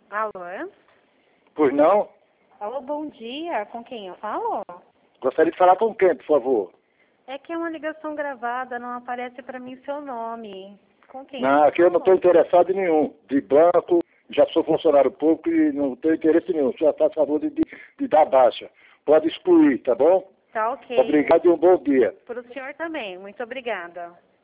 Alô? Pois não? Alô, bom dia. Com quem eu falo? Gostaria de falar com quem, por favor? É que é uma ligação gravada, não aparece para mim seu nome. Com quem Não, aqui eu não estou falo? interessado em nenhum. De banco, já sou funcionário público e não tenho interesse nenhum. O senhor faz favor de dar baixa. Pode excluir, tá bom? Tá ok. Obrigado e um bom dia. Para o senhor também. Muito obrigada.